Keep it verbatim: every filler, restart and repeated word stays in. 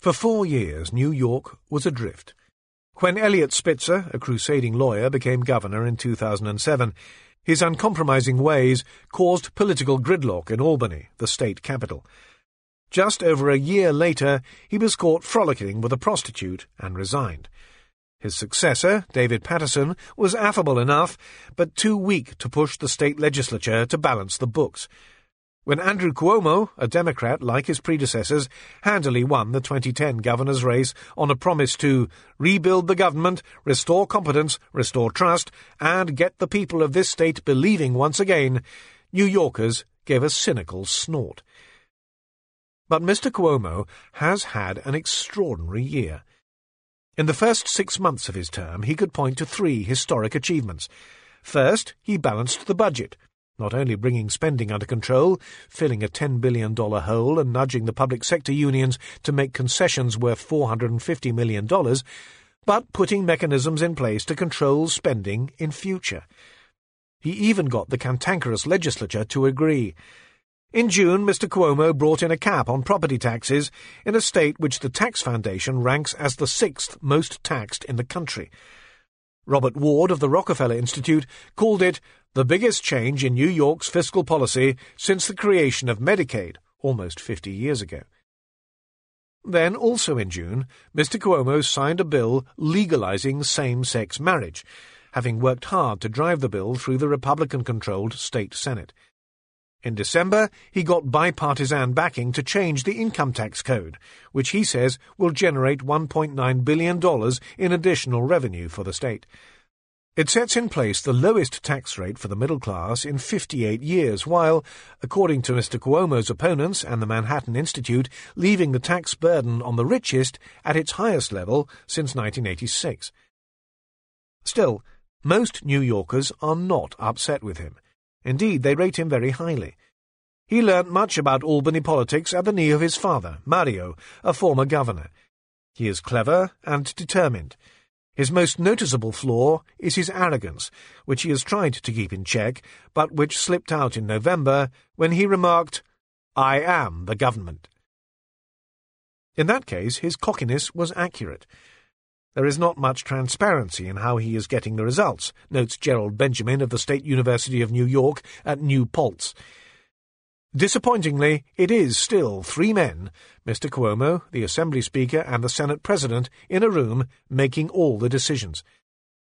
For four years, New York was adrift. When Eliot Spitzer, a crusading lawyer, became governor in two thousand seven, his uncompromising ways caused political gridlock in Albany, the state capital. Just over a year later, he was caught frolicking with a prostitute and resigned. His successor, David Paterson, was affable enough, but too weak to push the state legislature to balance the books. When Andrew Cuomo, a Democrat like his predecessors, handily won the twenty ten governor's race on a promise to rebuild the government, restore competence, restore trust, and get the people of this state believing once again, New Yorkers gave a cynical snort. But Mister Cuomo has had an extraordinary year. In the first six months of his term, he could point to three historic achievements. First, he balanced the budget, not only bringing spending under control, filling a ten billion dollars hole and nudging the public sector unions to make concessions worth four hundred fifty million dollars, but putting mechanisms in place to control spending in future. He even got the cantankerous legislature to agree. In June, Mister Cuomo brought in a cap on property taxes in a state which the Tax Foundation ranks as the sixth most taxed in the country. Robert Ward of the Rockefeller Institute called it the biggest change in New York's fiscal policy since the creation of Medicaid almost fifty years ago. Then, also in June, Mister Cuomo signed a bill legalizing same-sex marriage, having worked hard to drive the bill through the Republican-controlled state Senate. In December, he got bipartisan backing to change the income tax code, which he says will generate one point nine billion dollars in additional revenue for the state. It sets in place the lowest tax rate for the middle class in fifty-eight years, while, according to Mister Cuomo's opponents and the Manhattan Institute, leaving the tax burden on the richest at its highest level since nineteen eighty-six. Still, most New Yorkers are not upset with him. Indeed, they rate him very highly. He learnt much about Albany politics at the knee of his father, Mario, a former governor. He is clever and determined. His most noticeable flaw is his arrogance, which he has tried to keep in check, but which slipped out in November when he remarked, "I am the government." In that case, his cockiness was accurate. There is not much transparency in how he is getting the results, notes Gerald Benjamin of the State University of New York at New Paltz. Disappointingly, it is still three men, Mister Cuomo, the Assembly Speaker, and the Senate President, in a room making all the decisions.